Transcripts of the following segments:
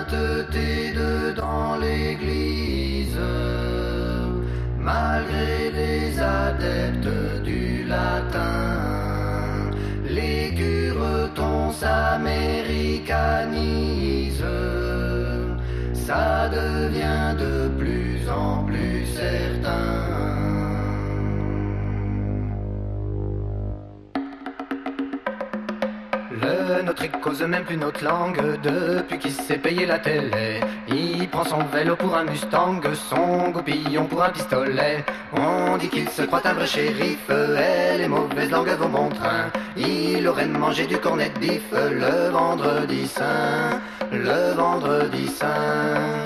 sainteté dans l'église, malgré les adeptes du latin, les curetons s'américanisent, ça devient de plus en plus certain. Le nôtre il cause même plus notre langue depuis qu'il s'est payé la télé. Il prend son vélo pour un Mustang, son goupillon pour un pistolet. On dit qu'il se croit un vrai shérif et les mauvaises langues vont bon train. Il aurait mangé du cornet de bif le vendredi saint, le vendredi saint.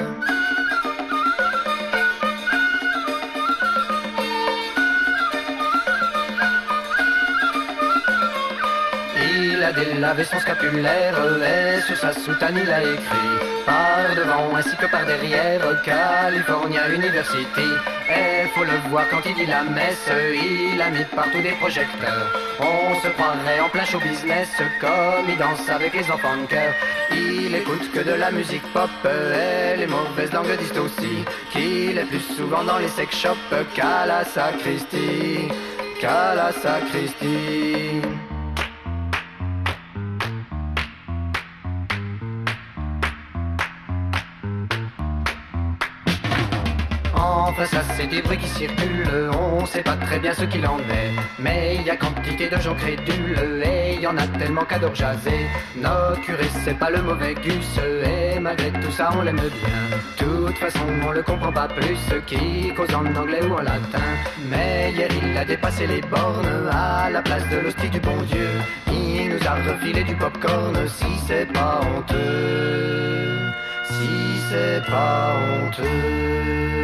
Il a délavé son scapulaire et sur sa soutane il a écrit par devant ainsi que par derrière California University. Et faut le voir quand il dit la messe, il a mis partout des projecteurs. On se croirait en plein show business comme il danse avec les enfants de cœur. Il écoute que de la musique pop et les mauvaises langues disent aussi qu'il est plus souvent dans les sex shops qu'à la sacristie, qu'à la sacristie. Enfin ça c'est des bruits qui circulent, on sait pas très bien ce qu'il en est. Mais il y a quantité de gens crédules et il y en a tellement qu'adorent jaser. Notre curé c'est pas le mauvais gus et malgré tout ça on l'aime bien. De toute façon on le comprend pas plus qu'il cause en anglais ou en latin. Mais hier il a dépassé les bornes à la place de l'hostie du bon Dieu. Il nous a refilé du popcorn si c'est pas honteux, si c'est pas honteux.